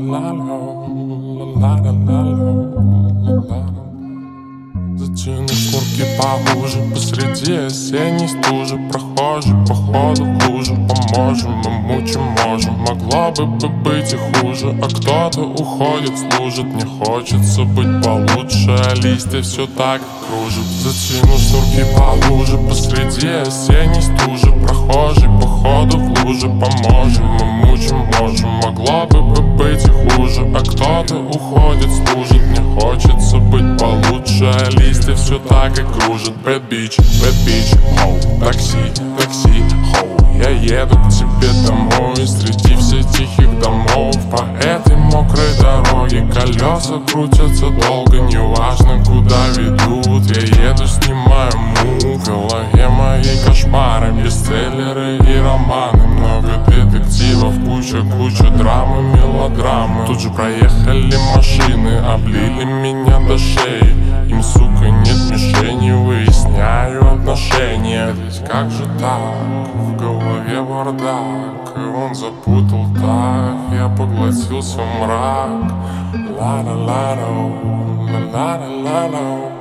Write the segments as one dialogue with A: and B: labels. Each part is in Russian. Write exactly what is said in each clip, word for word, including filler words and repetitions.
A: Затяну шнурки поуже посреди осенней стужи. Прохожий походу в луже. Поможем, мы мучим можем. Могло бы быть и хуже. А кто-то уходит, служит. Не хочется быть получше, а листья все так кружат. Затяну шнурки поуже посреди осенней стужи. Прохожий походу в луже. Поможем, мы мучим можем. Могло бы быть и хуже. А кто-то уходит, служит. Не хочется быть получше, а листья все так и кружат. Bad bitch, bad bitch, хоу. Такси, такси, хоу. Я еду к тебе домой среди всех тихих домов. По этой мокрой дороге колеса крутятся долго. Неважно куда ведут. Я еду, снимаю мув. В голове моей кошмары, бестселлеры и романы. Много детективов, куча, куча драмы, мелодрамы. Тут же проехали машины, облили меня до шеи. Им, сука, нет мишени, выясняю отношения. Ведь как же так? В голове бардак, и он запутал так. Я поглотился в мрак. Ла-ла-ла-ла, ла-ла-ла-ла,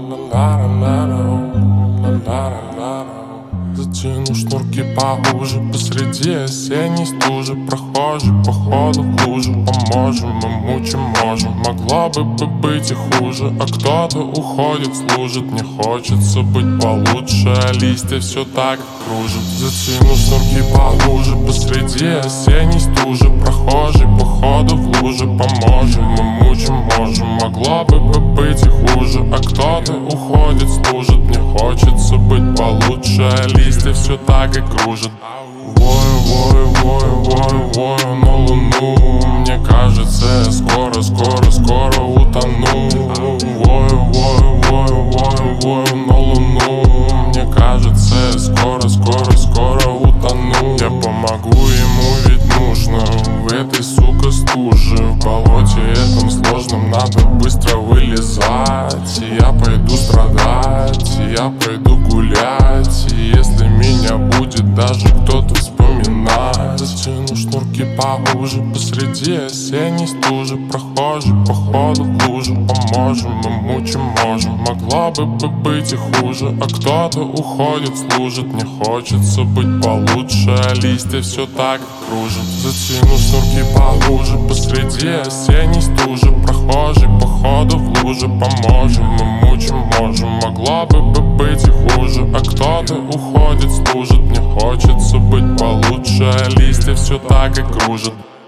A: ла-ла-ла-ла, ла-ла-ла-ла. Затяну шнурки поуже посреди осенней стужи. Прохожий походу в луже. Поможем, мы мучим можем. Могло бы быть и хуже. А кто-то уходит, служит. Не хочется быть получше, а листья все так кружат. Затяну шнурки поуже посреди осенней стужи. Прохожий походу в луже. Поможем, мы мучим можем. Могло бы быть и хуже. А кто-то уходит, служит. Не хочется быть получше, а листья все так и кружат. Вою, вою, вою, вою, вою на луну. Мне кажется, я скоро, скоро, скоро утону. Вою, вою, вою, вою, вою на луну. Мне кажется, я скоро, скоро, скоро утону. Я помогу ему, ведь нужно в этой, сука, стуже. В болоте этом сложном надо быстро вылезать. И я пойду страдать, и я пойду гулять. И если меня будет даже кто-то вспоминать. Затяну шнурки поуже посреди осенней стужи. Прохожий походу в луже. Поможем, мы мучим можем. Могло бы быть и хуже. А кто-то уходит, служит. Не хочется быть получше, а листья все так кружат. Затяну шнурки поуже посреди осенней стужи. Прохожий походу в луже. Поможем, мы мучим можем. Могло бы быть и хуже. А кто-то уходит, служит. Не хочется быть получше, а листья все так и кружат.